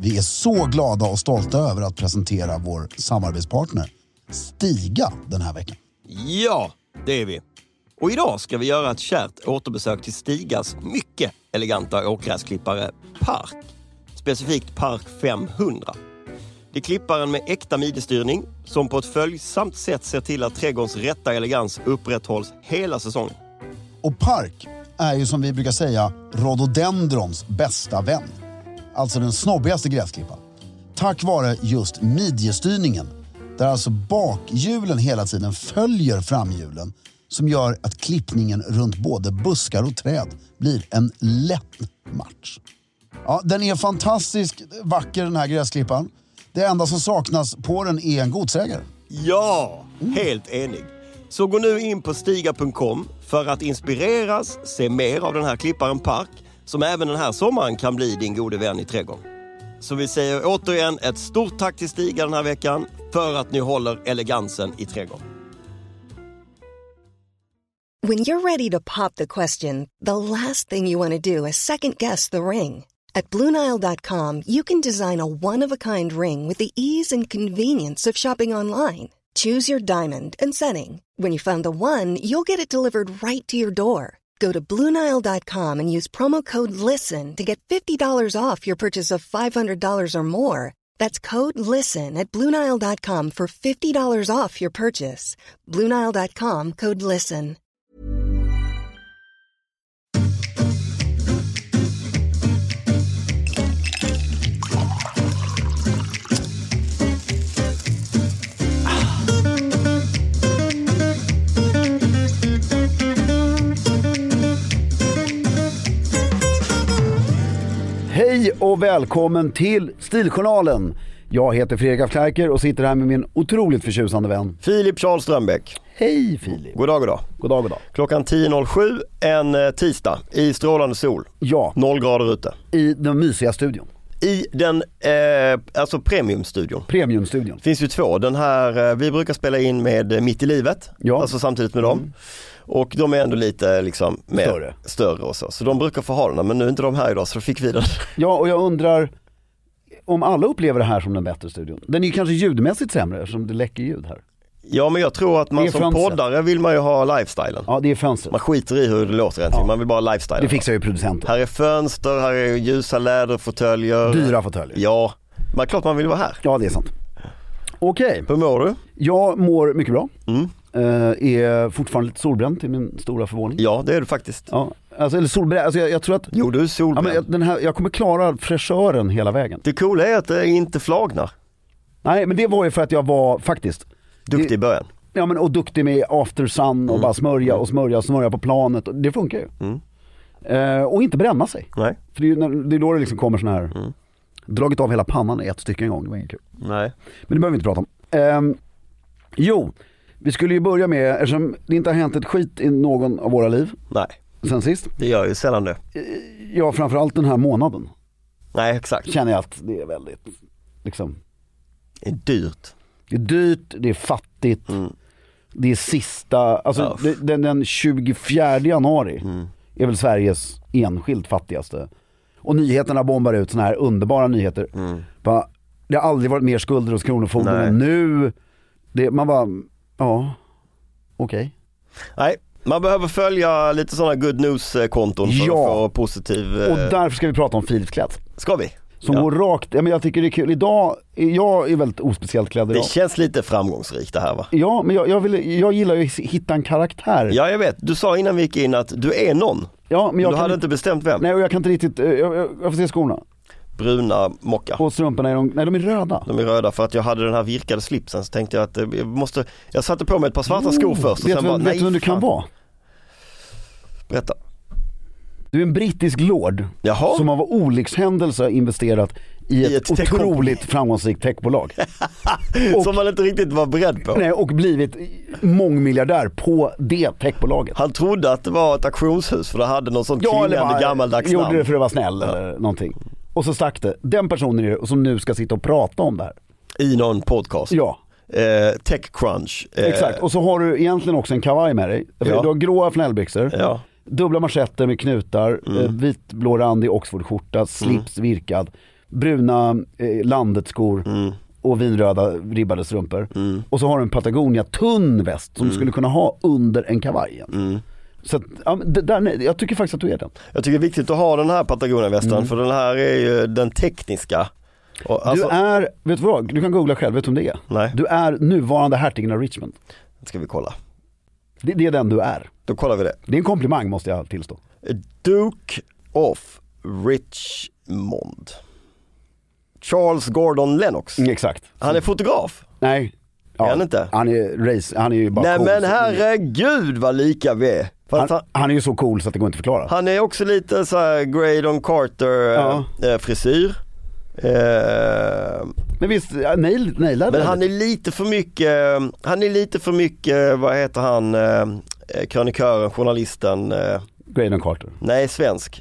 Vi är så glada och stolta över att presentera vår samarbetspartner Stiga den här veckan. Ja, det är vi. Och idag ska vi göra ett kärt återbesök till Stigas mycket eleganta åkgräsklippare Park. Specifikt Park 500. Det är klipparen med äkta midjestyrning som på ett följsamt sätt ser till att trädgårdens rätta elegans upprätthålls hela säsongen. Och Park är ju som vi brukar säga rhododendrons bästa vän. Alltså den snobbigaste gräsklippan. Tack vare just midjestyrningen, där alltså bakhjulen hela tiden följer framhjulen, som gör att klippningen runt både buskar och träd blir en lätt match. Ja, den är fantastiskt vacker den här gräsklippan. Det enda som saknas på den är en godsägare. Ja, helt enig. Så gå nu in på stiga.com för att inspireras, se mer av den här klipparen Park, som även den här sommaren kan bli din gode vän i trädgården. Så vi säger återigen ett stort tack till Stiga den här veckan för att ni håller elegansen i trädgården. When you're ready to pop the question, the last thing you want to do is second guess the ring. At BlueNile.com, you can design a one-of-a-kind ring with the ease and convenience of shopping online. Choose your diamond and setting. When you find the one, you'll get it delivered right to your door. Go to BlueNile.com and use promo code LISTEN to get $50 off your purchase of $500 or more. That's code LISTEN at BlueNile.com for $50 off your purchase. BlueNile.com, code LISTEN. Hej och välkommen till Stiljournalen. Jag heter Fredrik af Klerker och sitter här med min otroligt förtjusande vän Filip Charles Strömbäck. Hej Filip. God dag, god dag. God dag, god dag. Klockan 10.07 en tisdag i strålande sol. Ja. 0 grader ute. I den mysiga studion. I den alltså premiumstudion. Premiumstudion. Det finns ju två. Den här, vi brukar spela in med Mitt i livet. Ja. Alltså samtidigt med dem. Och de är ändå lite liksom mer större och så. Så de brukar få ha den, men nu är inte de här idag, så då fick vi den. Ja, och jag undrar om alla upplever det här som den bättre studion. Den är ju kanske ljudmässigt sämre eftersom det läcker ljud här. Ja, men jag tror att man som poddare vill man ju ha lifestylen. Ja, det är fönster. Man skiter i hur det låter egentligen. Ja. Man vill bara ha lifestylen. Det fixar ju producenten. Här är fönster, här är ljusa läderfåtöljer. Dyra fåtöljer. Ja, men klart man vill vara här. Ja, det är sant. Okej. Hur mår du? Jag mår mycket bra. Är fortfarande lite solbränd till min stora förvåning. Ja, det är du faktiskt. Ja, alltså, eller solbränd. Alltså, jag tror att... Jo, du är solbränd. Ja, men jag kommer klara fräschören hela vägen. Det coola är att det inte flagnar. Nej, men det var ju för att jag var faktiskt... Duktig i början. Ja, men och duktig med after sun och bara smörja på planet. Det funkar ju. Och inte bränna sig. Nej. För det är då det liksom kommer sån här... Dragit av hela pannan i ett stycke en gång. Det var inget kul. Nej. Men det behöver vi inte prata om. Jo, vi skulle ju börja med, eftersom det inte har hänt ett skit i någon av våra liv. Nej. Sen sist. Det gör ju sällan det. Ja, framförallt den här månaden. Nej, exakt. Känner jag att det är väldigt, liksom... Det är dyrt. Det är dyrt, det är fattigt. Det är sista, alltså den 24 januari är väl Sveriges enskilt fattigaste. Och nyheterna bombar ut såna här underbara nyheter. Det har aldrig varit mer skulder hos Kronofogden än nu. Man bara, ja, okej. Nej, man behöver följa lite sådana good news-konton för att få positiv... Och därför ska vi prata om Filips klädd. Ska vi? Som går rakt, men jag tycker det är kul. Idag, jag är väldigt ospeciellt klädd idag. Det känns lite framgångsrikt det här, va? Ja, men jag gillar ju att hitta en karaktär. Ja, jag vet. Du sa innan vi gick in att du är någon. Ja, men du hade inte bestämt vem. Nej, och jag kan inte riktigt, jag får se skorna. Bruna mocka. Och strumporna de är röda. De är röda för att jag hade den här virkade slipsen, så tänkte jag att jag satte på mig ett par svarta skor först. Och vet du vem du kan vara? Berätta. Du är en brittisk lord. Jaha. Som av olyckshändelse investerat i ett otroligt framgångsrikt techbolag. Som man inte riktigt var beredd på. Nej, och blivit mångmiljardär på det techbolaget. Han trodde att det var ett auktionshus för det hade någon sån klingande gammaldags namn. Gjorde det för att vara snäll eller någonting. Och så stack det. Den personen är det som nu ska sitta och prata om det här. I någon podcast. Ja. TechCrunch. Exakt. Och så har du egentligen också en kavaj med dig. Du har gråa flanellbyxor. Ja. Dubbla manschetter med knutar, vitblå randig Oxfordskjorta, slips virkad. bruna landetskor och vinröda ribbade strumpor. Och så har du en Patagonia tunn väst som du skulle kunna ha under en kavaj. Så att, jag tycker faktiskt att du är den. Jag tycker det är viktigt att ha den här Patagonia-västen för den här är ju den tekniska. Och, alltså, du är, vet du vad? Du kan googla själv, vet du om det är? Nej. Du är nuvarande hertigen av Richmond. Ska vi kolla. Det är den du är. Då kollar vi det. Det är en komplimang måste jag tillstå. Duke of Richmond. Charles Gordon Lennox. Exakt. Han är fotograf. Nej. Är han inte? Han är ju bara Nej cool. men herregud vad lika vi är. Han är ju så cool så att det går inte att förklara. Han är också lite så här Graydon Carter frisyr. Men visst, nailade. Men han är lite för mycket, vad heter han, krönikören, journalisten. Graydon Carter. Nej, svensk.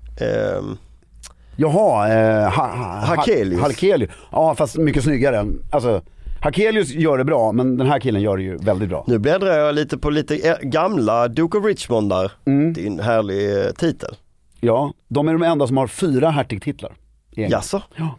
Jaha, Hakelius. Ja, fast mycket snyggare. Alltså, Hakelius gör det bra, men den här killen gör det ju väldigt bra. Nu bläddrar jag lite på lite gamla Duke of Richmond där. Det är en härlig titel. Ja, de är de enda som har 4 hertigtitlar. Jaså? Ja.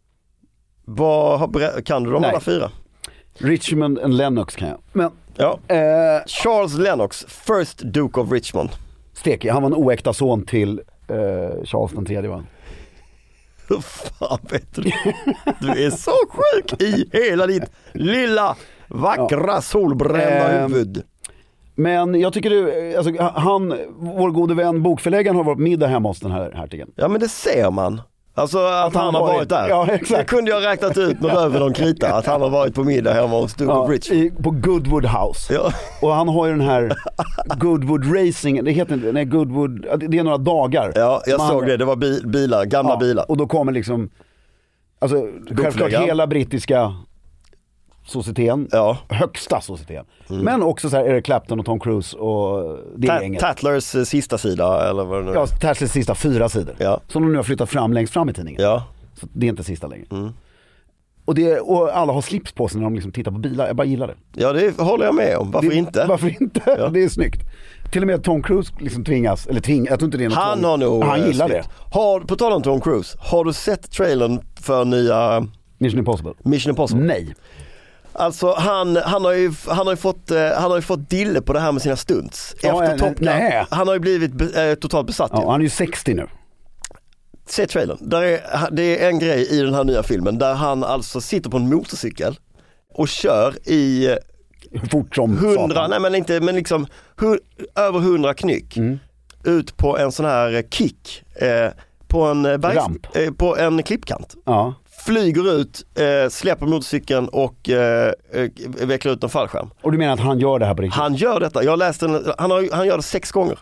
Kan du de alla 4? Richmond and Lennox kan jag. Men, ja. Charles Lennox, first Duke of Richmond. Steki, han var en oäkta son till Charles den tredje, va? Hur fan vet du? Du är så sjuk i hela ditt lilla vackra solbrända huvud. Men jag tycker alltså, vår gode vän bokförläggaren har varit på middag hemma hos den här hertigen. Ja men det ser man. Alltså att han har varit där. Ja, exakt. Det kunde jag räknat ut med röven och krita. Att han har varit på middag hemma hos Duke of Richmond. På Goodwood House. Ja. Och han har ju den här Goodwood Racing. Det heter inte, nej, Goodwood. Det är några dagar. Ja, jag såg det. Det var bilar, gamla bilar. Och då kommer liksom, alltså självklart hela brittiska societeten, högsta societeten. Men också så här Eric Clapton och Tom Cruise och det gänget. Tattlers sista sida eller vad det nu är. Ja, Tattlers sista 4 sidor. Ja. Som de nu har flyttat fram längst fram i tidningen. Ja. Så det är inte sista längre. Och alla har slips på sig när de liksom tittar på bilar. Jag bara gillar det. Ja, det håller jag med om. Varför inte? Varför inte? Ja. Det är snyggt. Till och med Tom Cruise liksom tvingas, jag tror inte det är något han har nog han gillar det. På tal om Tom Cruise, har du sett trailern för nya Mission Impossible? Nej. Alltså han har ju fått dille på det här med sina stunts efter Top Gun. Han har ju blivit totalt besatt. Ja, han är ju 60 nu. Se trailern. Det är en grej i den här nya filmen där han alltså sitter på en motorcykel och kör i fort som 100, nej men inte, men liksom över 100 knyck ut på en sån här kick på en ramp, på en klippkant. Ja. Flyger ut, släpper motorcykeln och vecklar ut en fallskärm. Och du menar att han gör det här på riktigt? Han gör detta. Jag läste han gör det 6 gånger.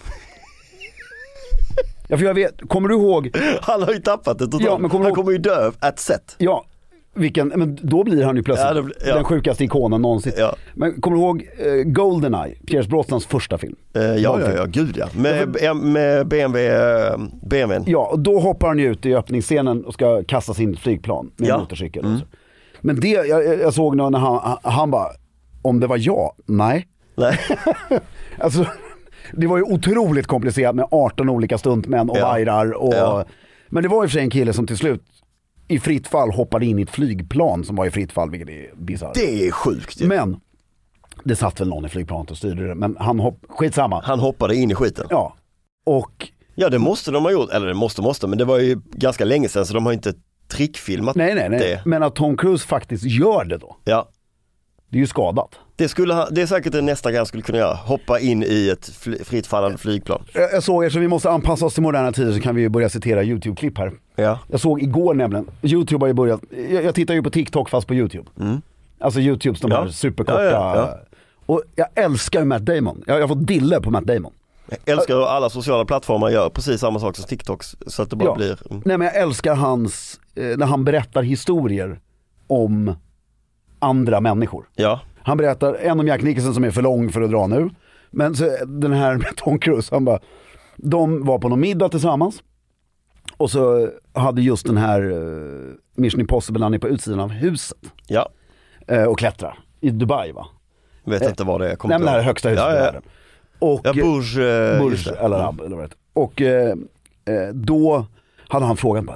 Ja, för jag vet, kommer du ihåg? Han har ju tappat det totalt. Ja, men han kommer ju dö at set. Ja, men då blir han ju plötsligt den sjukaste ikonen någonsin. Ja. Men kommer du ihåg Goldeneye, Pierce Brosnans första film? Ja, gud ja. Med BMWn. Ja, och då hoppar han ju ut i öppningsscenen och ska kasta sin flygplan med en motorcykel. Men det, jag såg när han bara, om det var jag? Nej. Alltså, det var ju otroligt komplicerat med 18 olika stuntmän och vajrar. Men det var ju för sig en kille som till slut i fritt fall hoppade in i ett flygplan som var i fritt fall, vilket är bizarrt. Det är sjukt. Ja. Men det satt väl någon i flygplanet och styrde det, men skitsamma. Han hoppade in i skiten. Ja. Och ja, det måste de ha gjort, eller det måste, men det var ju ganska länge sedan så de har inte trickfilmat det. Men att Tom Cruise faktiskt gör det då. Ja. Det är ju skadat. Det är säkert det nästa gång skulle kunna göra. Hoppa in i ett fritt fallande flygplan. Jag såg, eftersom vi måste anpassa oss till moderna tider så kan vi ju börja citera YouTube-klipp här. Ja. Jag såg igår nämligen, YouTube har ju börjat, jag tittar ju på TikTok fast på YouTube. Alltså YouTubes, de här superkorta. Ja. Och jag älskar Matt Damon. Jag har fått dille på Matt Damon. Jag älskar hur alla sociala plattformar gör precis samma sak som TikToks så att det bara blir... Nej, men jag älskar när han berättar historier om andra människor. Ja. Han berättar en om Jack Nicholson som är för lång för att dra nu. Men så, den här med Tom Cruise, han bara, de var på någon middag tillsammans. Och så hade just den här Mission Impossible, han är på utsidan av huset. Ja. Och klättrar i Dubai, va? Vet inte vad det är. Nej, men det här högsta huset i världen. Och Burj Al Arab eller vad det heter. Och då hade han frågat bara,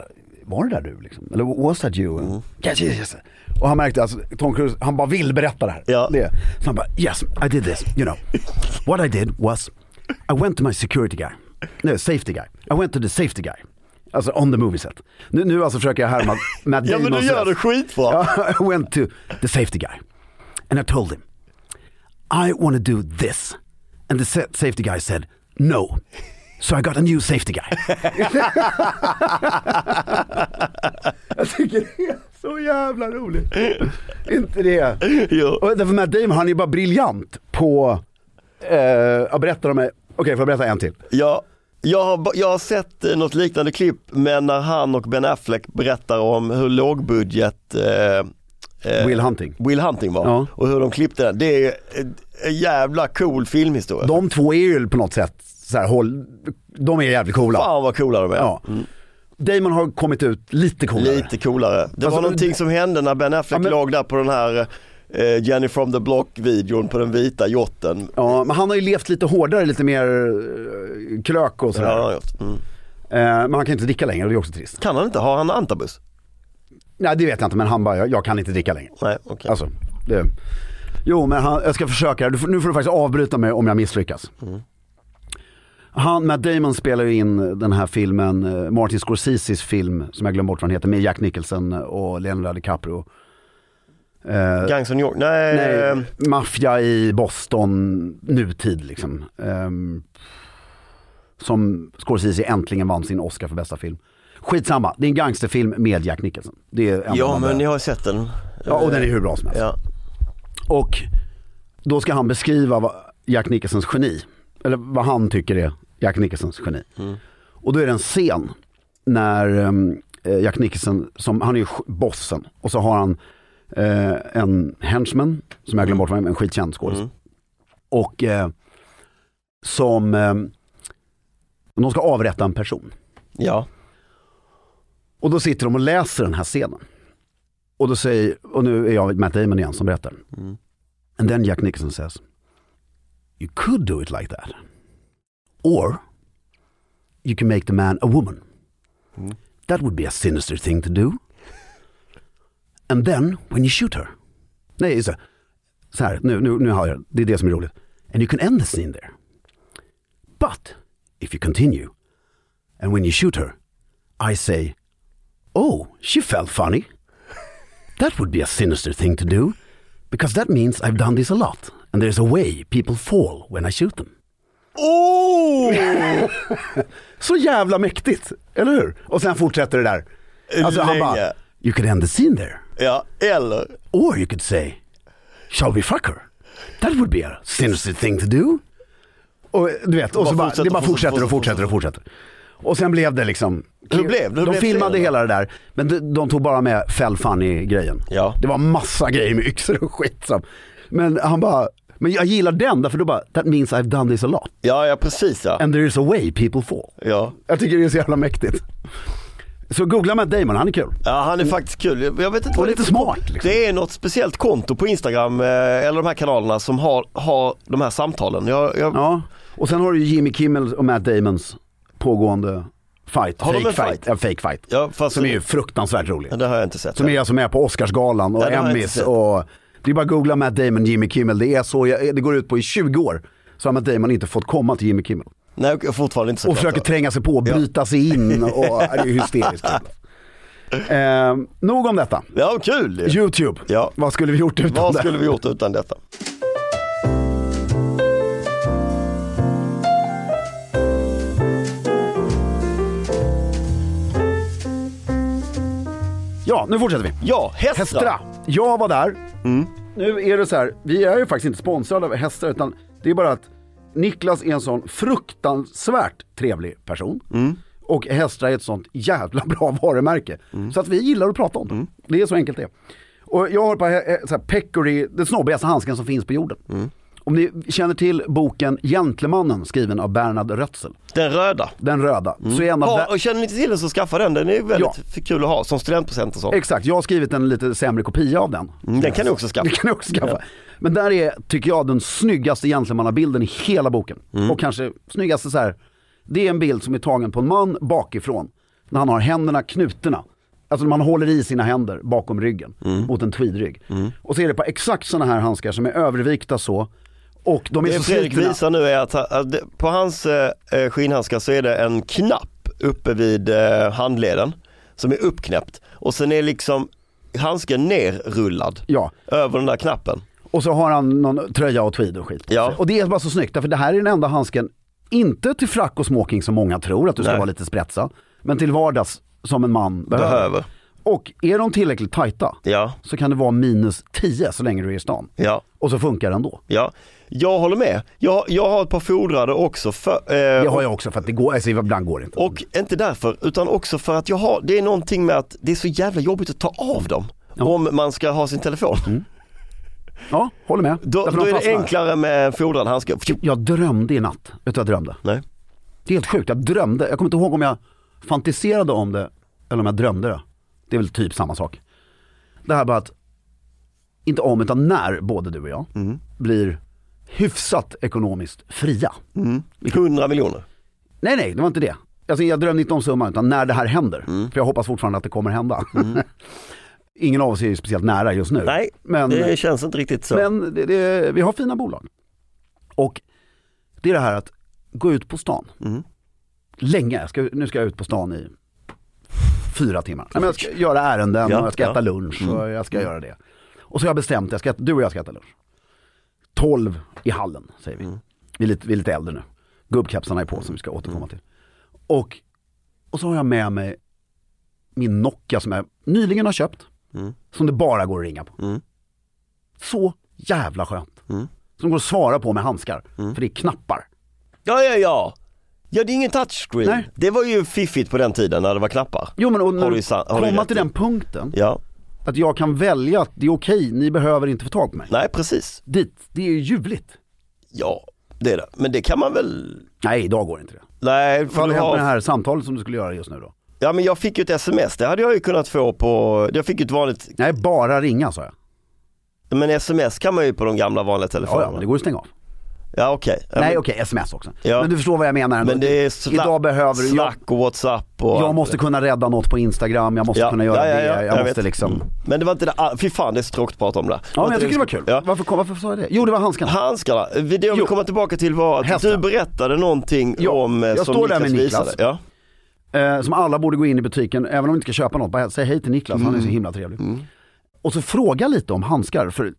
var det där du liksom? Eller was that you? Yes. Och han märkte alltså Tom Cruise, han bara vill berätta det här. Ja. Så han bara, yes, I did this, you know. What I did was, I went to my security guy. No, safety guy. I went to the safety guy. Alltså on the movie set. Nu alltså försöker jag härma Matt Damon. Ja, men du gör det skitbra. I went to the safety guy. And I told him, I want to do this. And the safety guy said, no. So I got a new safety guy. Jag tycker det är så jävla roligt. Inte det? Jo. Och därför Matt Damon, han är bara briljant på att berätta om mig. Okej, får jag berätta en till? Ja, jag har sett något liknande klipp, men när han och Ben Affleck berättar om hur lågbudget Will Hunting var. Ja. Och hur de klippte den. Det är en jävla cool filmhistoria. De två är ju på något sätt så här, de är jävligt coola. Fan vad coola de är. Ja. Damon har kommit ut lite coolare. Det var någonting som hände när Ben Affleck låg där på den här Jenny from the Block-videon på den vita jotten. Ja, men han har ju levt lite hårdare, lite mer krök och sådär. Ja, men han kan inte dricka längre och det är också trist. Kan han inte? Har han antabus? Nej, det vet jag inte, men han bara, jag kan inte dricka längre. Nej, okej. Alltså, jo, men jag ska försöka. Nu får du faktiskt avbryta mig om jag misslyckas. Matt Damon spelar ju in den här filmen, Martin Scorseses film, som jag glömde bort vad den heter, med Jack Nicholson och Leonardo DiCaprio. Gangs of New York? Nej, maffia i Boston, nutid liksom. Som Scorsese äntligen vann sin Oscar för bästa film. Skitsamma, det är en gangsterfilm med Jack Nicholson. Det är men ni har sett den. Ja, och den är hur bra som helst. Ja. Och då ska han beskriva Jack Nicholsons geni. Eller vad han tycker är Jack Nicholsons geni. Och då är det en scen när Jack Nicholson, han är ju bossen, och så har han en henchman som jag glömde bort, en skitkänd skådis. Och som de ska avrätta en person. Ja. Och då sitter de och läser den här scenen. Och då säger, och nu är jag Matt Damon igen som berättar. And then Jack Nicholson says, you could do it like that. Or you can make the man a woman. That would be a sinister thing to do. And then when you shoot her. Nej, så här, nu har jag, det är det som är roligt. And you can end the scene there. But if you continue and when you shoot her, I say, oh, she felt funny. That would be a sinister thing to do, because that means I've done this a lot, and there's a way people fall when I shoot them. Oh! Så jävla mäktigt, eller hur? Och sen fortsätter det där. Alltså han bara, you could end the scene there. Ja, eller? Or you could say, shall we fuck her? That would be a sinister thing to do. Och du vet, och så bara, det bara fortsätter. Och sen blev det liksom, de filmade hela det där, men de tog bara med fell funny-grejen. Ja. Det var massa grejer med yxor och skit. Men han bara, men jag gillar den därför då bara, that means I've done this a lot. Ja, precis. Ja. And there is a way people fall. Ja. Jag tycker det är så jävla mäktigt. Så googla Matt Damon, han är kul. Ja, han är faktiskt kul. Jag vet inte, och lite smart liksom. Det är något speciellt konto på Instagram eller de här kanalerna som har de här samtalen. Ja, och sen har du Jimmy Kimmel och Matt Damons pågående fight. Har de en fight? Ja, fake fight. Ja, fast som är ju fruktansvärt rolig. Ja, det har jag inte sett. Som är alltså med på Oscarsgalan och Emmys och det är bara att googla Matt Damon, Jimmy Kimmel. Det är så, det går ut på i 20 år så har Matt Damon inte fått komma till Jimmy Kimmel. Nej, jag fortfarande inte så. Och försöker tränga sig på och bryta sig in och det är hysteriskt. Nog om detta. Ja, kul. YouTube. Ja. Vad skulle vi gjort utan detta? Ja, nu fortsätter vi. Ja, Hästra. Jag var där. Nu är det så här, vi är ju faktiskt inte sponsrade av Hästra, utan det är bara att Niklas är en sån fruktansvärt trevlig person. Och Hästra är ett sånt jävla bra varumärke. Så att vi gillar att prata om det. Det är så enkelt det. Och jag har på så här, Peccary, den snobbigaste handsken som finns på jorden. Om ni känner till boken Gentlemannen, skriven av Bernhard Rötzel. Den röda. Så och känner ni inte till den så skaffa den. Den är väldigt kul att ha som studentpresent och så. Exakt, jag har skrivit en lite sämre kopia av den. Den kan ni också skaffa. Ja. Men där är, tycker jag, den snyggaste gentlemannabilden i hela boken. Och kanske snyggaste så här. Det är en bild som är tagen på en man bakifrån. När han har händerna knutna Alltså man håller i sina händer bakom ryggen mot en tweedrygg. Och så är det på exakt såna här handskar som är övervikta så. Och de är det så Fredrik slitna. visar nu är att på hans skinnhandskar så är det en knapp uppe vid handleden som är uppknäppt. Och sen är liksom handsken nerrullad över den där knappen. Och så har han någon tröja och tweed och skit på sig. Och det är bara så snyggt, för det här är den enda handsken, inte till frack och smoking som många tror att du ska vara lite sprätsa, men till vardags som en man behöver. Och är de tillräckligt tajta så kan det vara -10 så länge du är i stan. Och så funkar den då. Ja, jag håller med. Jag har ett par fodrade också. Det har jag också för att det går, alltså ibland går det inte. Och inte därför, utan också för att det är någonting med att det är så jävla jobbigt att ta av dem om man ska ha sin telefon. Ja, håller med. Då är det enklare med fodrad handskar. Jag drömde i natt. Vet du vad jag drömde? Nej. Det är helt sjukt, jag drömde. Jag kommer inte ihåg om jag fantiserade om det eller om jag drömde det. Det är väl typ samma sak. Det här bara att inte om utan när både du och jag blir hyfsat ekonomiskt fria. 100 miljoner. Nej, det var inte det. Alltså, jag drömde inte om summan utan när det här händer. För jag hoppas fortfarande att det kommer hända. Ingen av oss är ju speciellt nära just nu. Nej, men det känns inte riktigt så. Men vi har fina bolag. Och det är det här att gå ut på stan. Länge. Nu ska jag ut på stan i 4 timmar. Men jag ska göra ärenden och jag ska äta lunch och jag ska göra det. Och så har jag bestämt, du och jag ska äta lunch. 12 i hallen, säger vi. Vi är lite äldre nu. Gubbkapsarna är på som vi ska återkomma till. Och så har jag med mig min Nokia som jag nyligen har köpt. Som det bara går att ringa på. Så jävla skönt. Som går att svara på med handskar. För det är knappar. Ja, det är ingen touchscreen. Nej. Det var ju fiffigt på den tiden när det var knappar. Jo, men komma till den punkten. Ja. Att jag kan välja att det är okej, ni behöver inte få tag på mig. Nej, precis. Det är ju ljuvligt. Ja, det är det. Men det kan man väl... Nej, idag går inte det. Nej, för du har det här samtalet som du skulle göra just nu då. Ja, men jag fick ju ett sms. Det hade jag ju kunnat få på... Jag fick ju ett vanligt... Nej, bara ringa, sa jag. Men sms kan man ju på de gamla vanliga telefonerna. Ja, men det går att stänga av. Ja, okej. Nej, okej, sms också. Ja. Men du förstår vad jag menar. Men det är idag behöver Slack och WhatsApp och... Jag måste kunna rädda något på Instagram. Jag måste kunna göra det. Jag måste liksom... Men det var inte det... Fy fan, det är så tråkigt att prata om det. Ja, men jag tycker det var kul. Ja. Varför sa jag det? Jo, det var handskarna. Handskarna. Det jag vill komma tillbaka till var att du berättade någonting om... Jag står där med Niklas. Ja. Som alla borde gå in i butiken, även om du inte ska köpa något. Bara säg hej till Niklas, han är så himla trevlig. Och så fråga lite om handskar. För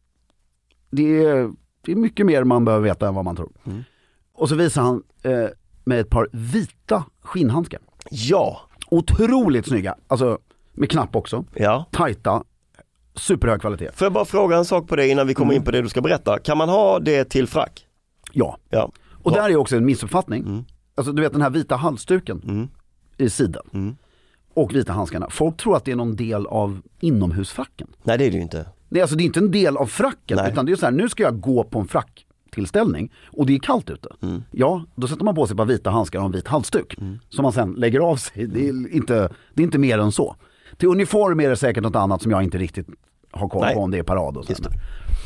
det är mycket mer man behöver veta än vad man tror. Och så visar han med ett par vita skinnhandskar. Ja. Otroligt snygga. Alltså med knapp också. Ja. Tajta. Superhög kvalitet. Får jag bara fråga en sak på det innan vi kommer in på det du ska berätta. Kan man ha det till frack? Ja. Och där är också en missuppfattning. Alltså du vet den här vita halsduken i sidan. Och vita handskarna. Folk tror att det är någon del av inomhusfracken. Nej, det är det ju inte. Nej, alltså det är inte en del av fracken. Nej. Utan det är så här, nu ska jag gå på en fracktillställning och det är kallt ute. Ja, då sätter man på sig ett par vita handskar och en vit halsduk som man sen lägger av sig. Det är inte mer än så. Till uniform är det säkert något annat som jag inte riktigt har koll på om det är parad och sånt.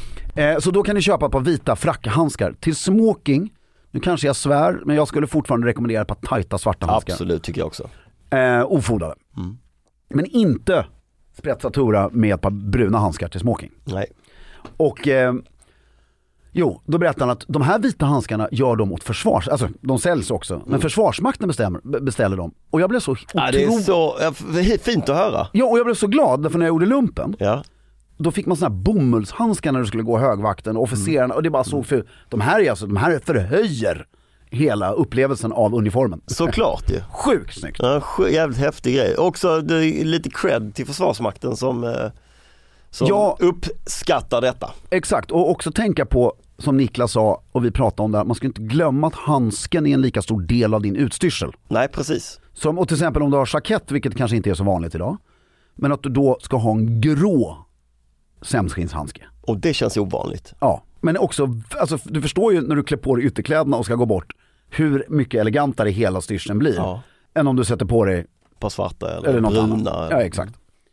Så då kan ni köpa ett par vita frackhandskar. Till smoking, nu kanske jag svär, men jag skulle fortfarande rekommendera ett par tajta svarta handskar. Absolut, tycker jag också. Ofodade. Men inte spretsatura med ett par bruna handskar till smoking. Nej. Och då berättar han att de här vita handskarna gör de åt alltså de säljs också, men Försvarsmakten beställer dem. Och jag blev så det är så fint att höra. Ja, och jag blev så glad för när jag gjorde lumpen. Ja. Då fick man såna här bomullshandskar när du skulle gå högvakten och officerarna, och det bara såg för de här förhöjer hela upplevelsen av uniformen. Såklart ju. Sjukt snyggt. Ja, jävligt häftig grej. Också det är lite cred till Försvarsmakten som uppskattar detta. Exakt, och också tänka på, som Niklas sa och vi pratade om där, man ska inte glömma att handsken är en lika stor del av din utstyrsel. Nej, precis. Och till exempel om du har jackett, vilket kanske inte är så vanligt idag, men att du då ska ha en grå sämskinshandske. Och det känns ovanligt. Ja, men också, alltså, du förstår ju när du klär på dig ytterkläderna och ska gå bort hur mycket elegantare hela styrseln blir än om du sätter på dig på svarta eller något bruna. Annat. Ja, exakt.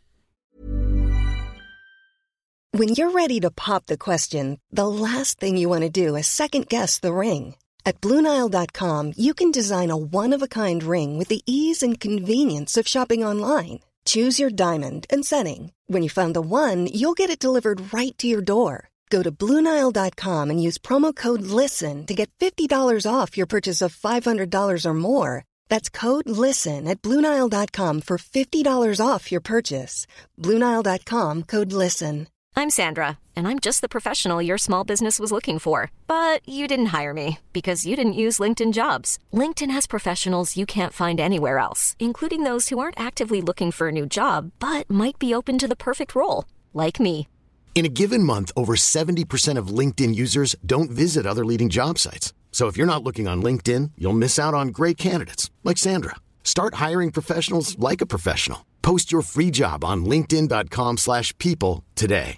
When you're ready to pop the question, the last thing you want to do is second guess the ring. At BlueNile.com, you can design a one-of-a-kind ring with the ease and convenience of shopping online. Choose your diamond and setting. When you find the one, you'll get it delivered right to your door. Go to BlueNile.com and use promo code LISTEN to get $50 off your purchase of $500 or more. That's code LISTEN at BlueNile.com for $50 off your purchase. BlueNile.com, code LISTEN. I'm Sandra, and I'm just the professional your small business was looking for. But you didn't hire me because you didn't use LinkedIn Jobs. LinkedIn has professionals you can't find anywhere else, including those who aren't actively looking for a new job, but might be open to the perfect role, like me. In a given month, over 70% of LinkedIn users don't visit other leading job sites. So if you're not looking on LinkedIn, you'll miss out on great candidates like Sandra. Start hiring professionals like a professional. Post your free job on linkedin.com/people today.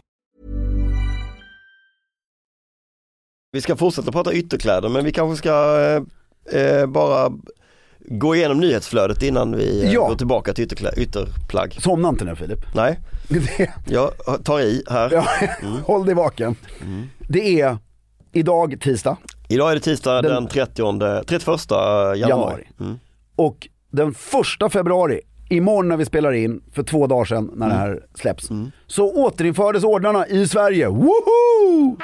Vi ska fortsätta prata ytterkläder, men vi kanske ska bara gå igenom nyhetsflödet innan vi går tillbaka till ytterplagg. Somna inte nu, Filip. Nej, jag tar i här. Ja, håll dig vaken. Det är idag tisdag. Idag är det tisdag den 31 januari. Och den 1 februari, imorgon när vi spelar in, för 2 dagar sedan när det här släpps, så återinfördes ordnarna i Sverige. Woho!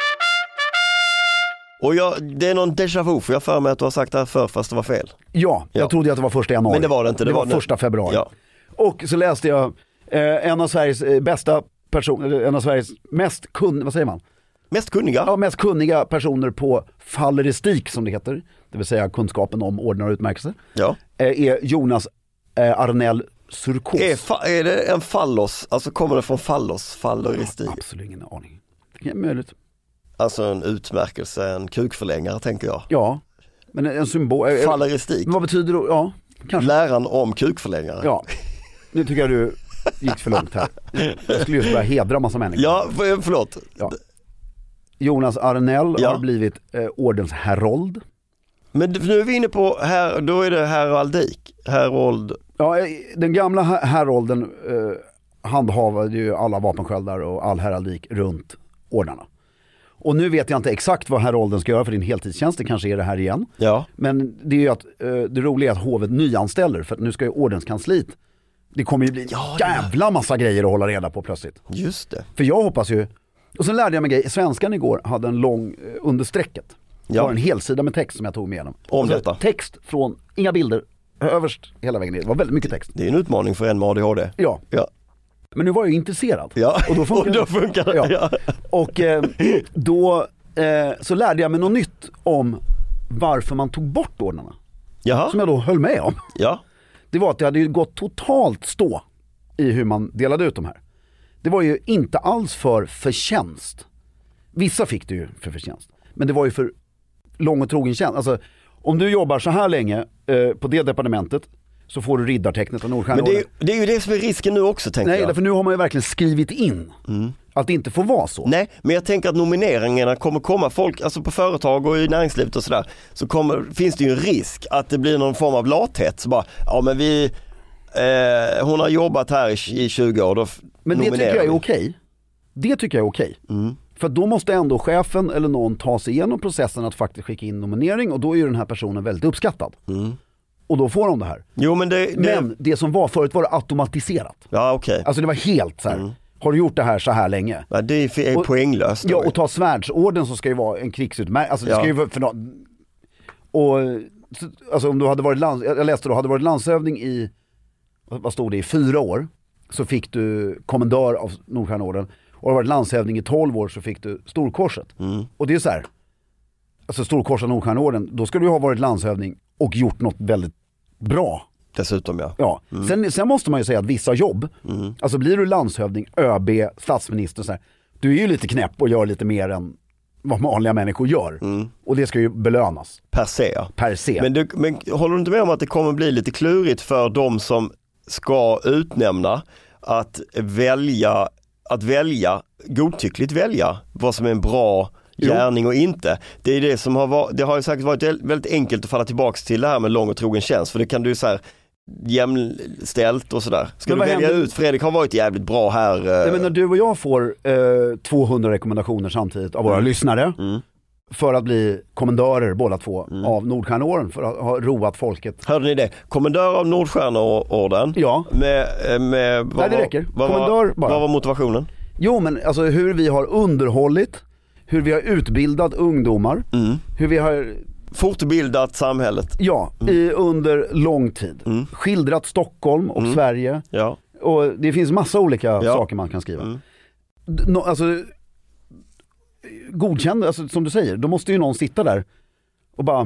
Och det är någon déjà vu, för jag för mig att du har sagt det här förr fast det var fel. Ja, jag trodde att det var 1 januari. Men det var det inte. Det var 1 februari. Ja. Och så läste jag en av Sveriges bästa personer, en av Sveriges mest kunniga, vad säger man? Mest kunniga? Ja, mest kunniga personer på falleristik, som det heter. Det vill säga kunskapen om ordnar och utmärkelser. Ja. Är Jonas Arnell Surkås. Är det en fallos? Alltså kommer det från falleristik? Ja, absolut ingen aning. Det är möjligt. Alltså en utmärkelse, en kukförlängare tänker jag. Ja, men en symbol. Falleristik. Vad betyder det? Ja, kanske. Läran om kukförlängare. Ja, nu tycker jag du gick för långt här. Jag skulle just börja hedra massa människor. Ja, förlåt. Ja. Jonas Arnell har blivit ordens herold. Men nu är vi inne på här, då är det heraldik. Herold. Ja, den gamla herolden handhavade ju alla vapensköldar och all heraldik runt ordnarna. Och nu vet jag inte exakt vad herolden ska göra för din heltidstjänst, det kanske är det här igen. Ja. Men det är ju att det roliga är att hovet nyanställer, för att nu ska ju ordenskansliet, det kommer ju bli jävla massa grejer att hålla reda på plötsligt. Just det. För jag hoppas ju, och sen lärde jag mig svenskan igår hade en lång understrecket. Det var en helsida med text som jag tog med igenom. Om detta. Text från, inga bilder, överst hela vägen ner. Det var väldigt mycket text. Det är en utmaning för en med ADHD. Ja. Men nu var jag ju intresserad. Ja, och då funkar det. Ja. Och då så lärde jag mig något nytt om varför man tog bort ordnarna. Jaha. Som jag då höll med om. Ja. Det var att det hade ju gått totalt stå i hur man delade ut de här. Det var ju inte alls för förtjänst. Vissa fick det ju för förtjänst. Men det var ju för lång och trogen tjänst. Alltså, om du jobbar så här länge på det departementet så får du riddartecknet och Nordstjärnan. Men det är ju det som är risken nu också, tänker jag. Nej, för nu har man ju verkligen skrivit in att det inte får vara så. Nej, men jag tänker att nomineringarna kommer komma folk, alltså på företag och i näringslivet och sådär, så finns det ju en risk att det blir någon form av lathet. Så bara, ja men hon har jobbat här i 20 år, då men det tycker jag är okej. Det tycker jag är okej. För då måste ändå chefen eller någon ta sig igenom processen att faktiskt skicka in nominering, och då är ju den här personen väldigt uppskattad. Och då får de det här. Jo, men det som var förut var det automatiserat. Ja, okej. Okay. Alltså det var helt så här. Har du gjort det här så här länge? Ja, det är poänglöst. Ja, och ta svärdsorden så ska ju vara en krigsutmärkelse. Alltså det ska ju vara och alltså om du hade varit jag läste då, hade varit landshövding i, vad stod det, i 4 år, så fick du kommendör av Nordstjärnorden. Och har varit landshövding i 12 år så fick du Storkorset. Och det är så här, alltså Storkorset och Nordstjärnorden, då ska du ha varit landshövding och gjort något väldigt bra. Dessutom, ja. Sen måste man ju säga att vissa jobb, alltså blir du landshövding, ÖB, statsminister så här, du är ju lite knäpp och gör lite mer än vad vanliga människor gör. Och det ska ju belönas. Per se. Men håller du inte med om att det kommer bli lite klurigt för de som ska utnämna att godtyckligt välja vad som är en bra gärning och inte. Det är det som det har ju säkert varit väldigt enkelt att falla tillbaks till det här med lång och trogen tjänst, för det kan du så här jämställt och sådär. Ska du välja ut, Fredrik har varit jävligt bra här. Nej, men när du och jag får 200 rekommendationer samtidigt av våra lyssnare, för att bli kommendörer båda två av Nordstjärneorden för att ha roat folket. Hörde ni det? Kommendör av Nordstjärneorden? Ja. Med Nej, det räcker. Kommendör bara. Vad var motivationen? Jo, men alltså hur vi har underhållit, hur vi har utbildat ungdomar, hur vi har fortbildat samhället. Ja, under lång tid. Skildrat Stockholm och Sverige. Ja. Och det finns massa olika saker man kan skriva. Alltså godkänd, alltså, som du säger, då måste ju någon sitta där och bara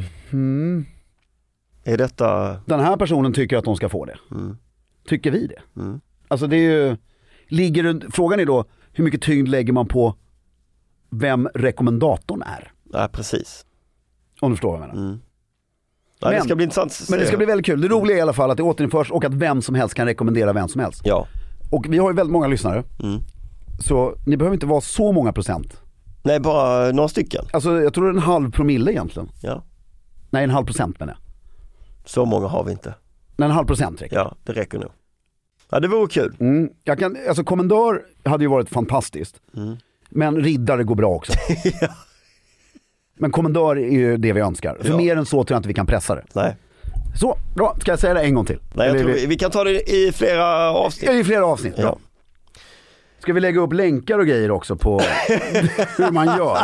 är detta... Den här personen tycker att de ska få det. Tycker vi det? Alltså det är ju frågan är då hur mycket tyngd lägger man på vem rekommendatorn är? Ja, precis. Om du förstår vad jag menar. Ja, det ska bli intressant. Men det ska bli väldigt kul. Det roliga är i alla fall att det återinförs och att vem som helst kan rekommendera vem som helst. Ja. Och vi har ju väldigt många lyssnare. Så ni behöver inte vara så många procent. Nej, bara några stycken. Alltså jag tror det är 0,5 promille egentligen. Ja. Nej, 0,5% menar jag. Så många har vi inte. Nej, 0,5% räcker. Ja, det räcker nog. Ja, det vore kul. Alltså kommendör hade ju varit fantastiskt. Men riddare går bra också. Ja. Men kommendör är ju det vi önskar. För mer än så tror jag inte vi kan pressa det. Nej. Så, bra. Ska jag säga det en gång till? Nej, jag tror vi kan ta det i flera avsnitt. I flera avsnitt, ja. Ska vi lägga upp länkar och grejer också på hur man gör?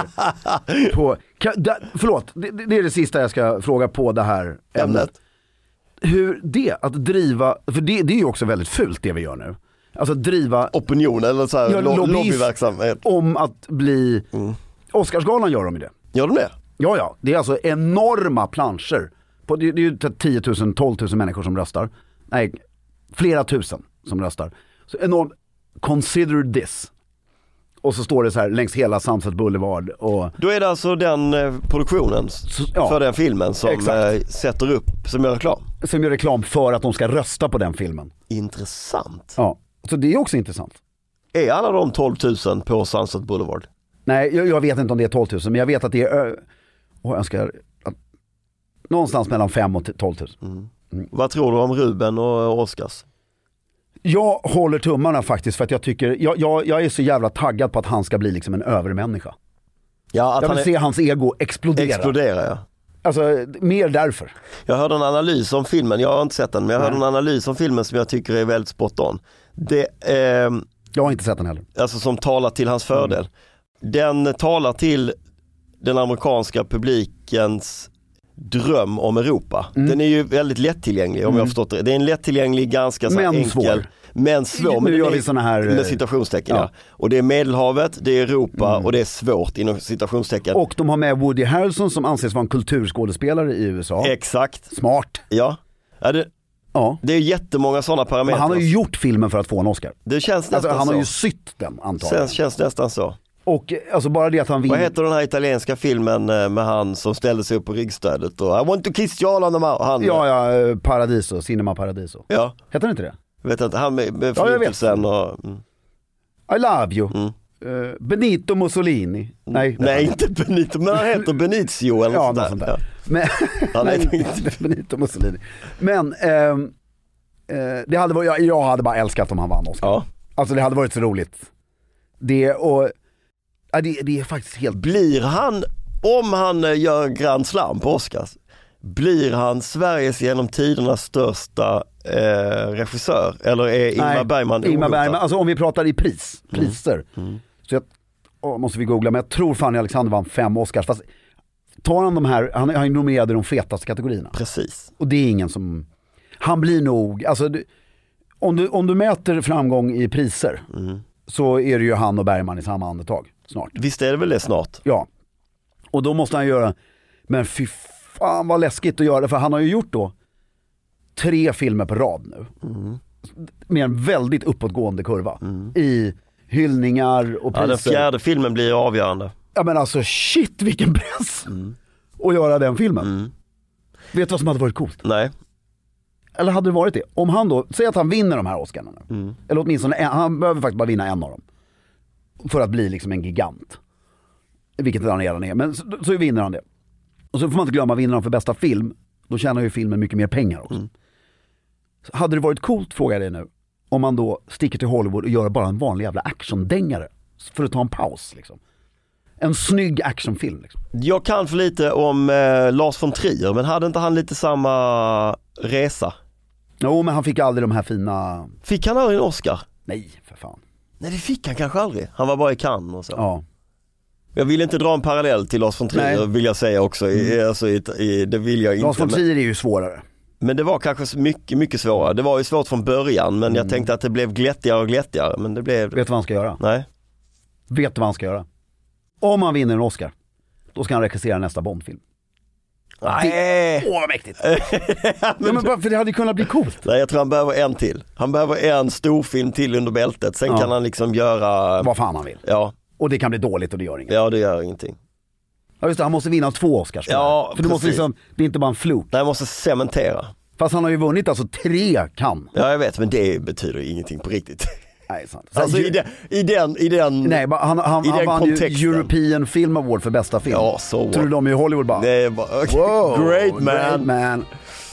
Förlåt, det är det sista jag ska fråga på det här ämnet. Hur det, att driva, för det är ju också väldigt fult det vi gör nu. Alltså driva opinion eller så här, lobbyverksamhet. Om att bli... Oscarsgalan gör de ju det. Gör de det? Ja, det är alltså enorma planscher. Det är ju 10 000, 12 000 människor som röstar. Nej, flera tusen som röstar. Så enormt. Consider this. Och så står det så här längs hela Sunset Boulevard. Och då är det alltså den produktionen för den filmen som sätter upp, som gör reklam. Som gör reklam för att de ska rösta på den filmen. Intressant. Ja, så det är också intressant. Är alla de 12 000 på Sunset Boulevard? Nej, jag vet inte om det är 12 000, men jag vet att det är jag önskar att någonstans mellan 5 och 12 000. Vad tror du om Ruben och Oscars? Jag håller tummarna faktiskt för att jag tycker jag är så jävla taggad på att han ska bli liksom en övermänniska. Ja, att jag vill se hans ego explodera. Ja. Alltså, mer därför. Jag hörde en analys om filmen, jag har inte sett den, men jag hörde en analys om filmen som jag tycker är väldigt spot on. Jag har inte sett den heller. Alltså som talar till hans fördel. Den talar till den amerikanska publikens dröm om Europa. Den är ju väldigt lättillgänglig om jag har förstått det. Det är en lättillgänglig, ganska så enkel, men svår. Men gör vi såna här med citationstecken. Ja. Och det är Medelhavet, det är Europa och det är svårt inom citationstecken. Och de har med Woody Harrelson som anses vara en kulturskådespelare i USA. Exakt. Smart. Ja. Det är jättemånga sådana parametrar. Men han har ju gjort filmen för att få en Oscar. Det känns nästan han så. har ju sytt den antagligen. Sen känns nästan så. Och alltså bara det att han vinner. Vad heter den här italienska filmen med han som ställde sig upp på ryggstödet och I want to kiss you all on the mouth. Paradiso, Cinema Paradiso. Ja. Heter det inte det? Vet inte, han med förintelsen och... I love you. Benito Mussolini. Nej, inte Benito, men han heter Benicio eller något sånt där. Men, Benito Mussolini. Men det hade varit, jag hade bara älskat om han vann Oscar. Ja. Alltså det hade varit så roligt. Det är faktiskt helt... Blir han, om han gör Grand Slam på Oscars, blir han Sveriges genom tiderna största regissör? Eller är Ingmar Bergman Ingmar Bergman, alltså om vi pratar i priser. Så måste vi googla, men jag tror Fanny Alexander vann 5 Oscars. Fast tar han de här, han är nominerad i de fetaste kategorierna. Precis. Och det är ingen som... Han blir nog... Alltså, om du mäter framgång i priser så är det ju han och Bergman i samma andetag snart. Visst är det väl det snart? Ja. Och då måste han göra... Men fy fan vad läskigt att göra, för han har ju gjort då 3 filmer på rad nu. Med en väldigt uppåtgående kurva. I hyllningar och priser. Ja, den 4:e filmen blir avgörande. Ja, men alltså shit vilken press att göra den filmen. Vet du vad som hade varit coolt? Nej. Eller hade det varit det? Om han då, säg att han vinner de här Oscarna nu. Eller åtminstone han behöver faktiskt bara vinna en av dem. För att bli liksom en gigant. Vilket han redan är. Men så vinner han det. Och så får man inte glömma, vinner han för bästa film, då tjänar ju filmen mycket mer pengar också. Så hade det varit coolt, frågar jag dig nu, om man då sticker till Hollywood och gör bara en vanlig jävla actiondängare för att ta en paus liksom. en snygg actionfilm liksom. Jag kan för lite om Lars von Trier, men hade inte han lite samma resa? Jo, men han fick aldrig de här fina... Fick han aldrig en Oscar? Nej, för fan. Nej, det fick han kanske aldrig. Han var bara i Cannes och så. Ja. Jag vill inte dra en parallell till Lars von Trier, vill jag säga också. Det vill jag inte. Lars von Trier är ju svårare. Men det var kanske mycket, mycket svårare. Det var ju svårt från början, men jag tänkte att det blev glättigare och glättigare. Men det blev... Vet du vad han ska göra? Nej. Vet du vad han ska göra? Om han vinner en Oscar, då ska han regissera nästa Bondfilm. Nej! Åh, vad mäktigt. Men bara, för det hade kunnat bli coolt. Nej, jag tror han behöver en till. Han behöver en stor film till under bältet. Sen kan han liksom göra... vad fan han vill. Ja. Och det kan bli dåligt och det gör inget. Ja, det gör ingenting. Ja, just det, han måste vinna 2 Oscars. Ja, för du måste liksom, det är inte bara en fluk. Nej, jag måste cementera. Fast han har ju vunnit alltså 3 Cannes. Ja, jag vet, men det betyder ingenting på riktigt. Nej, sant. Alltså i den nej, han vann ju European Film Award för bästa film. Ja, så. Tror du de är i Hollywood bara? Nej, bara okay. Wow, great man.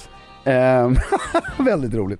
Väldigt roligt.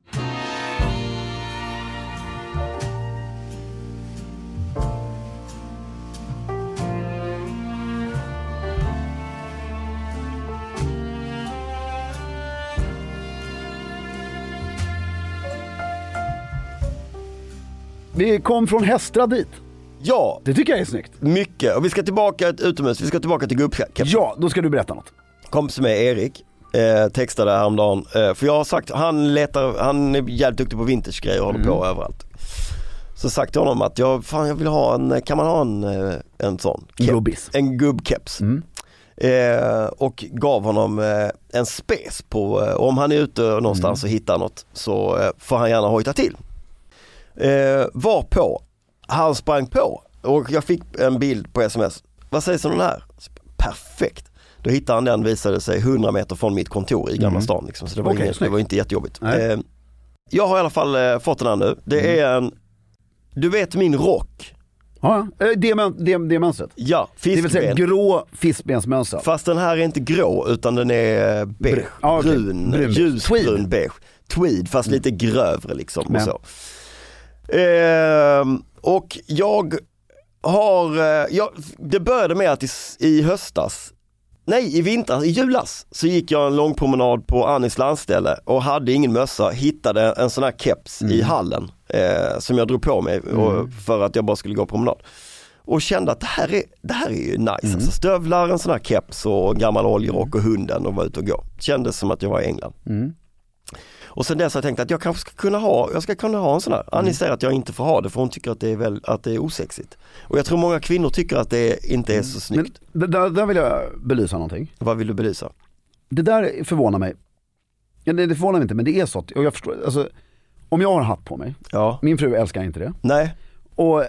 Vi kom från Hästra dit. Ja. Det tycker jag är snyggt. Mycket. Och vi ska tillbaka utomhus. Vi ska tillbaka till gubbkepsen. Ja, då ska du berätta något. Kompis med Erik textade häromdagen. För jag har sagt, han är jävligt duktig på vintagegrejor och håller på överallt. Så sagt till honom att jag vill ha kan man ha en sån Gubbis. En gubbkeps. Och gav honom en spes på om han är ute någonstans och hittar något så får han gärna hojta till. Var på han sprang på och jag fick en bild på sms. Vad sägs om den här? Perfekt. Då hittade han den, visade sig 100 meter från mitt kontor i Gamla stan liksom. Så det var, det var inte jättejobbigt. Jag har i alla fall fått den här nu. Det är en, du vet min rock. Ja, det mönstret. Ja, fiskben. Det vill säga grå fiskbensmönster. Fast den här är inte grå utan den är beige. Brun, ljusbrun beige. Tweed, fast lite grövre liksom och så. Och jag har det började med att i vintras, i julas så gick jag en lång promenad på Annis landställe och hade ingen mössa, hittade en sån här keps i hallen som jag drog på mig för att jag bara skulle gå promenad och kände att det här är ju nice, alltså stövlar, en sån här keps och gammal oljerock och hunden och var ute och gå. Kändes som att jag var i England. Och sen dess har jag tänkt att jag kanske ska kunna ha en sån här. Annie säger att jag inte får ha det för hon tycker att det är osexigt. Och jag tror många kvinnor tycker att det inte är så snyggt. Men där vill jag belysa någonting. Vad vill du belysa? Det där förvånar mig. Ja, det förvånar mig inte, men det är så. Och jag förstår, alltså, om jag har hatt på mig. Ja. Min fru älskar inte det. Nej. Och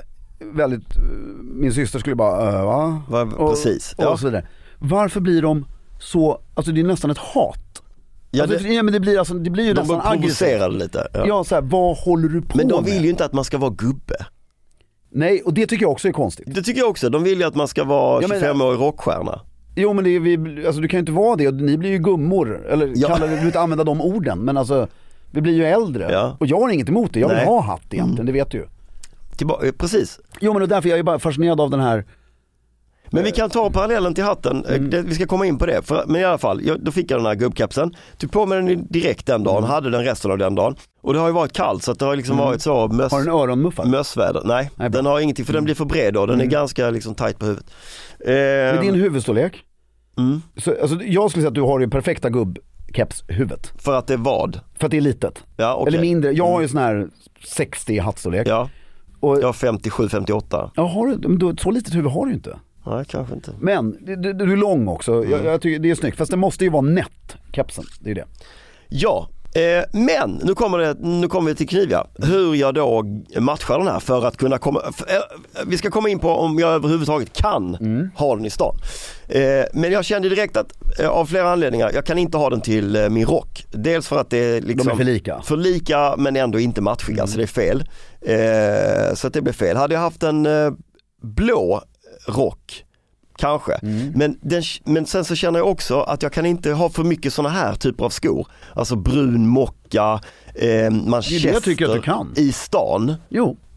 min syster skulle bara va? Precis. Och så vidare. Varför blir de så, alltså det är nästan ett hat. Ja, alltså, men det blir ju nästan aggressivt lite. Ja, så här, vad håller du på med? Men de vill ju inte att man ska vara gubbe. Nej, och det tycker jag också är konstigt. Det tycker jag också. De vill ju att man ska vara 25-årig rockstjärna. Jo, men alltså, du kan ju inte vara det. Och ni blir ju gummor. Eller kallar du inte använda de orden. Men alltså, vi blir ju äldre. Ja. Och jag har inget emot det. Jag vill ha hatt egentligen, det vet du ju. Precis. Jo, men därför jag är bara fascinerad av den här. Men vi kan ta parallellen till hatten, vi ska komma in på det. Men i alla fall, då fick jag den här gubbkepsen. Tog på mig den direkt den dagen, hade den resten av den dagen. Och det har ju varit kallt så att det har liksom varit så Har den öronmuffar? Mössväder. Nej, den har ingenting för den blir för bred då. Den är ganska liksom tight på huvudet. Med din huvudstorlek? Så, alltså, jag skulle säga att du har det perfekta gubbkepshuvudet. För att det är vad? För att det är litet. Ja, okay. Eller mindre. Jag har ju sån här 60 hattstorlek. Ja, och jag har 57-58. Ja, så litet huvud har du inte. Nej, kanske inte. Men du är lång också. Jag tycker det är snyggt. Fast det måste ju vara nätt, kepsen. Det är det. Ja, men nu kommer vi till kniviga. Hur jag då matchar den här för att kunna vi ska komma in på om jag överhuvudtaget kan ha den i stan. Men jag kände direkt att av flera anledningar, jag kan inte ha den till min rock. Dels för att det är liksom de är för lika. För lika men ändå inte matchiga, så det är fel. Så att det blir fel. Hade jag haft en blå rock kanske, men sen så känner jag också att jag kan inte ha för mycket såna här typer av skor, alltså brun mocka, manchester jag tycker att du kan. I stan. Jo.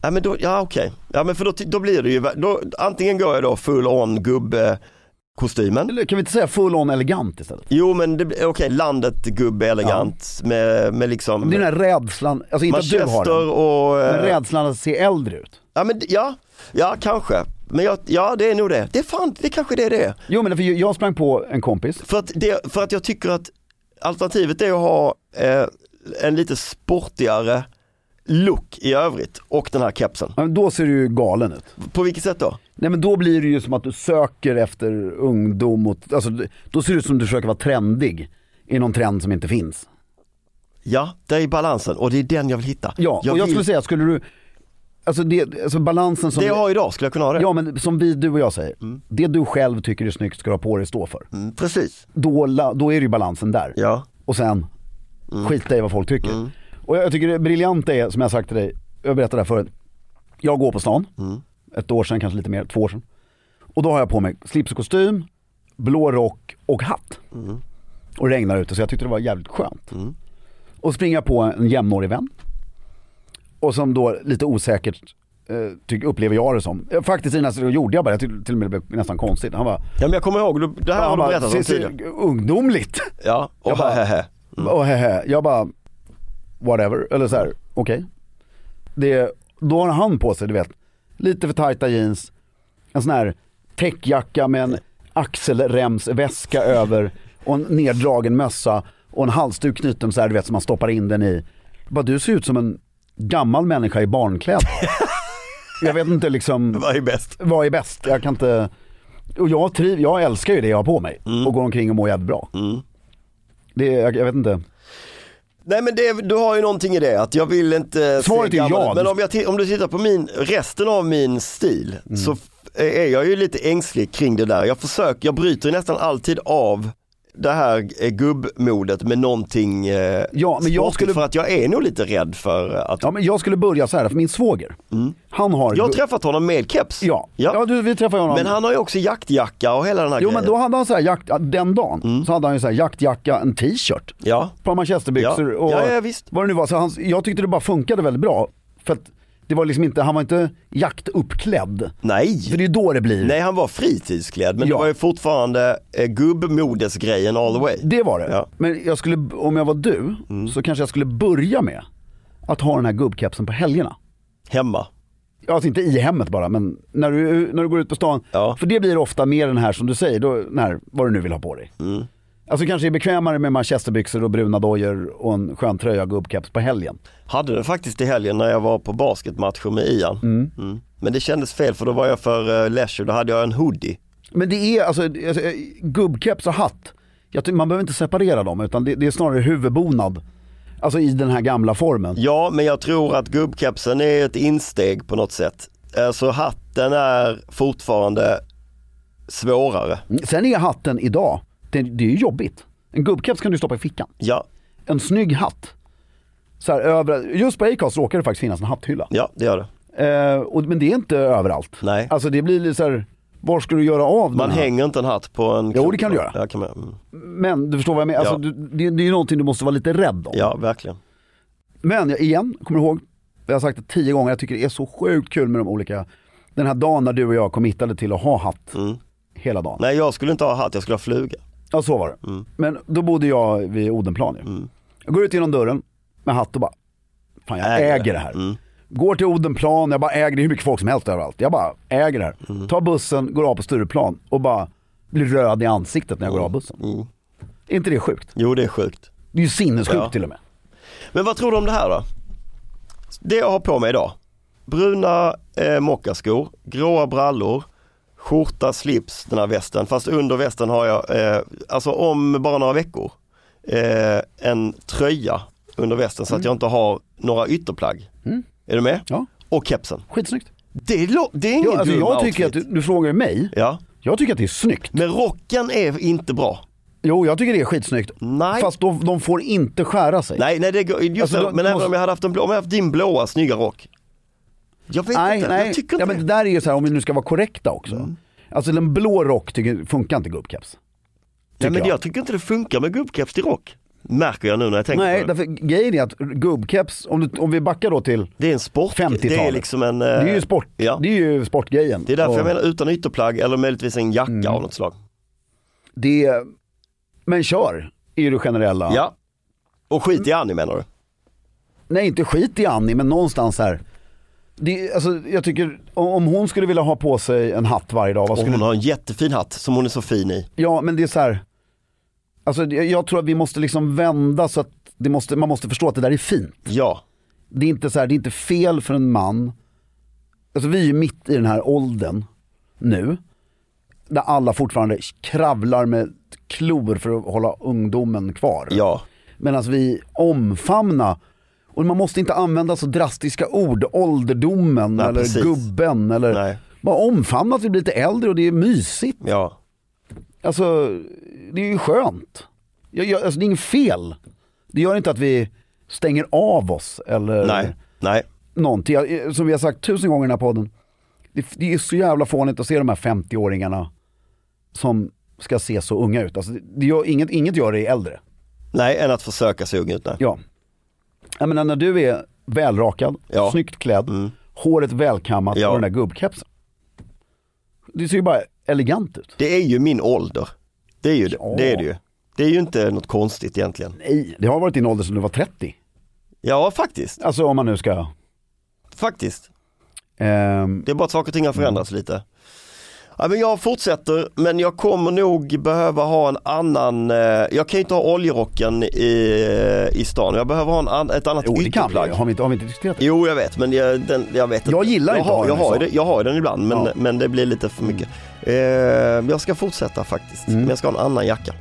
Ja, men då, ja okej. Ja, men för då blir det ju, antingen går jag då full on gubbkostymen. Eller kan vi inte säga full on elegant istället? Jo, men okej, landet gubbe elegant med liksom... Men det är den här rädslan, alltså inte att du har den, men rädslan att se äldre ut. Ja, men ja kanske. Men ja, det är nog det. Det kanske det är det. Jo, men för jag sprang på en kompis. För att jag tycker att alternativet är att ha en lite sportigare look i övrigt och den här kepsen. Men då ser du ju galen ut. På vilket sätt då? Nej, men då blir det ju som att du söker efter ungdom och, alltså, då ser det ut som att du försöker vara trendig i någon trend som inte finns. Ja, det är balansen och det är den jag vill hitta. Ja, och jag skulle säga, skulle du alltså balansen som... Det jag har idag skulle jag kunna ha det. Ja, men som du och jag säger, det du själv tycker är snyggt ska du ha på dig stå för. Precis. Då är det ju balansen där. Ja. Och sen skita i vad folk tycker. Och jag tycker det briljanta är, som jag sagt till dig, jag berättade där förut, jag går på stan, ett år sedan, kanske lite mer, 2 år sedan. Och då har jag på mig slips och kostym, blå rock och hatt. Och det regnar ute, så jag tyckte det var jävligt skönt. Och springer jag på en jämnårig vän. Och som då lite osäkert upplever jag det som. Faktiskt innan så gjorde jag bara, jag till och med blev nästan konstigt. Han bara... Ja, men jag kommer ihåg, det här har du berättat om tidigare. Ungdomligt. Ja, och hehe. Jag bara... whatever, eller så här, okej. Då har han på sig, du vet, lite för tajta jeans, en sån här täckjacka med en axelremsväska över och en neddragen mössa och en halsduk knuten så här, du vet, som man stoppar in den i. Bara, du ser ut som en gammal människa i barnkläder. Jag vet inte liksom... Vad är bäst? Jag kan inte... Och jag älskar ju det jag har på mig och går omkring och mår jävligt bra. Jag vet inte... Nej, men du har ju någonting i det, att jag vill inte... Svaret är ja. Men om du tittar på resten av min stil så är jag ju lite ängslig kring det där. Jag bryter nästan alltid av det här gubbmodet med någonting för att jag är nog lite rädd för att... Ja, men jag skulle börja så här, för min svåger, han har... Jag har träffat honom med keps. Ja, vi träffade honom. Men han har ju också jaktjacka och hela den här grejen. Men då hade han så här den dagen så hade han ju så här jaktjacka, en t-shirt, ett par manchesterbyxor och visst. Vad det nu var. Så jag tyckte det bara funkade väldigt bra, för att det var liksom inte, han var inte jaktuppklädd. Nej. För det är då det blir. Nej, han var fritidsklädd, men det var ju fortfarande gubbmodesgrejen all the way. Det var det. Ja. Men om jag var du så kanske jag skulle börja med att ha den här gubbkepsen på helgerna. Hemma. Alltså inte i hemmet bara, men när du går ut på stan. Ja. För det blir ofta mer den här som du säger, då, vad du nu vill ha på dig. Alltså kanske är bekvämare med manchesterbyxor och bruna dojor och en skön tröja och gubbkeps på helgen. Hade det faktiskt i helgen när jag var på basketmatcher med Ian. Men det kändes fel, för då var jag för leisure, då hade jag en hoodie. Men det är alltså gubbkeps och hatt. Man behöver inte separera dem, utan det är snarare huvudbonad. Alltså i den här gamla formen. Ja, men jag tror att gubbkepsen är ett insteg på något sätt. Alltså hatten är fortfarande svårare. Sen är hatten idag, det är ju jobbigt. En gubbkeps kan du stoppa i fickan. Ja. En snygg hatt. Så här, just på Acast råkar det faktiskt finnas en hatthylla. Ja, det gör det. Men det är inte överallt. Nej. Alltså det blir lite så här, var ska du göra av den? Man hänger inte en hatt på en... Jo, det kan du göra. Ja, kan man. Men du förstår vad jag menar. Alltså, det är ju någonting du måste vara lite rädd om. Ja, verkligen. Men igen, kommer du ihåg, jag har sagt det 10 gånger, jag tycker det är så sjukt kul med de olika... Den här dagen när du och jag committade till att ha hatt hela dagen. Nej, jag skulle inte ha hatt, jag skulle ha fluga. Ja, så var det. Men då bodde jag vid Odenplan. Jag går ut genom dörren med hatt och bara, fan jag äger det här. Går till Odenplan, jag bara äger det, hur mycket folk som helst överallt. Jag bara äger det här. Tar bussen, går av på Stureplan och bara blir röd i ansiktet när jag går av bussen. Är inte det sjukt? Jo, det är sjukt. Det är ju sinnessjukt till och med. Men vad tror du om det här då? Det jag har på mig idag: bruna mockaskor, gråa brallor, skjorta, slips, den här västen. Fast under västen har jag, alltså om bara några veckor, en tröja under västen så att jag inte har några ytterplagg. Är du med? Ja. Och kepsen. Skitsnyggt. Det är ingen alltså, dum jag tycker outfit. att du frågar mig. Ja. Jag tycker att det är snyggt. Men rocken är inte bra. Jo, jag tycker det är skitsnyggt. Nej. Fast de får inte skära sig. Nej, det går just alltså, men även om jag hade haft om jag haft din blåa snygga rock. Jag vet inte. Jag tycker inte men det där är ju så här, om vi nu ska vara korrekta också. Alltså en blå rock funkar inte gubbkeps. Nej, men jag tycker inte det funkar med gubbkeps till rock. Märker jag nu när jag tänker Nej, på det. därför grejen är att gubbkeps, om vi backar då till Det är en sport. 50-talet. Det är liksom en... Det är ju sport. Ja. Det är ju sportgrejen. Det är därför jag menar utan ytterplagg eller möjligtvis en jacka av något slag. Men kör är ju det generella. Ja. Och skit i Annie menar du? Nej, inte skit i Annie, men någonstans här. Alltså, jag tycker om hon skulle vilja ha på sig en hatt varje dag. Hon har en jättefin hatt som hon är så fin i. Ja, men det är så här. Alltså, jag tror att vi måste liksom vända så att man måste förstå att det där är fint. Ja. Det är inte så här, det är inte fel för en man. Alltså vi är ju mitt i den här åldern nu. Där alla fortfarande kravlar med klor för att hålla ungdomen kvar. Ja. Medan vi omfamnar. Och man måste inte använda så drastiska ord. Ålderdomen. Nej, eller precis. Gubben. Eller nej. Bara omfamna att vi blir lite äldre och det är mysigt. Ja. Alltså, det är ju skönt. Alltså det är inget fel. Det gör inte att vi stänger av oss. Eller nej. Någonting. Som vi har sagt 1000 gånger i den här podden. Det är så jävla fånigt att se de här 50-åringarna som ska se så unga ut. Alltså, det gör, inget gör dig äldre. Nej, än att försöka se ung ut. Nej. Ja. Jag menar, när du är välrakad, snyggt klädd, håret välkammat och den där gubbkepsen. Det ser ju bara elegant ut. Det är ju min ålder. Det är ju det. Det är det ju. Det är ju inte något konstigt egentligen. Nej, det har varit din ålder sedan du var 30. Ja, faktiskt. Alltså om man nu ska... Faktiskt. Det är bara att saker och ting har förändrats lite. Ja, men jag fortsätter, men jag kommer nog behöva ha en annan... jag kan ju inte ha oljerocken i stan. Jag behöver ha ett annat ytterplagg. Har vi inte diskuterat det? Jo, jag vet, men jag vet jag gillar inte att ha den. Jag har den ibland, men det blir lite för mycket. Jag ska fortsätta faktiskt, men jag ska ha en annan jacka.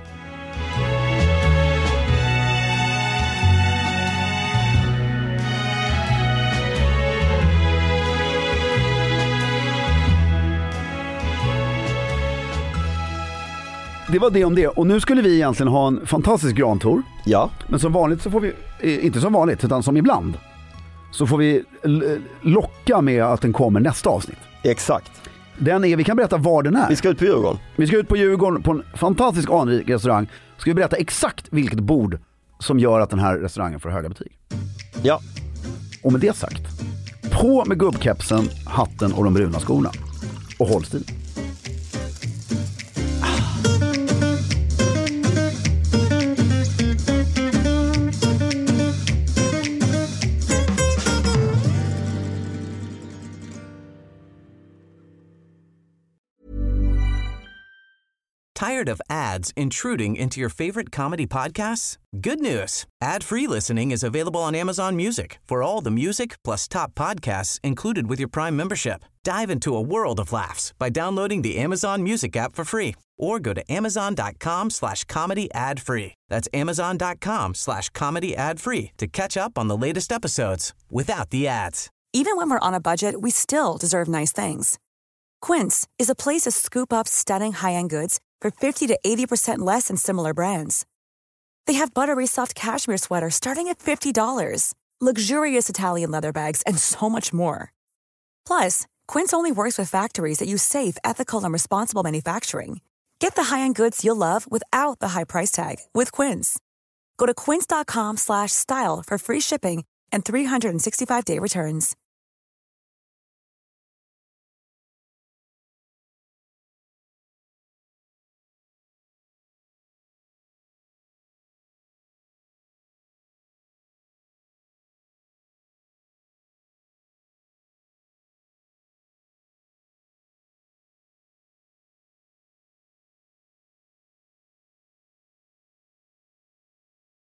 Det var det om det. Och nu skulle vi egentligen ha en fantastisk grantour. Ja. Men som vanligt så får vi, inte som vanligt utan som ibland, så får vi locka med att den kommer nästa avsnitt. Exakt. Vi kan berätta var den är. Vi ska ut på Djurgården. Vi ska ut på Djurgården på en fantastisk anrik restaurang. Ska vi berätta exakt vilket bord som gör att den här restaurangen får höga betyg. Ja. Och med det sagt, på med gubbkepsen, hatten och de bruna skorna. Och håll stil. Tired of ads intruding into your favorite comedy podcasts? Good news. Ad-free listening is available on Amazon Music for all the music plus top podcasts included with your Prime membership. Dive into a world of laughs by downloading the Amazon Music app for free or go to amazon.com/comedy ad-free. That's amazon.com/comedy ad-free to catch up on the latest episodes without the ads. Even when we're on a budget, we still deserve nice things. Quince is a place to scoop up stunning high-end goods for 50 to 80% less than similar brands. They have buttery soft cashmere sweaters starting at $50, luxurious Italian leather bags, and so much more. Plus, Quince only works with factories that use safe, ethical, and responsible manufacturing. Get the high-end goods you'll love without the high price tag with Quince. Go to quince.com/style for free shipping and 365-day returns.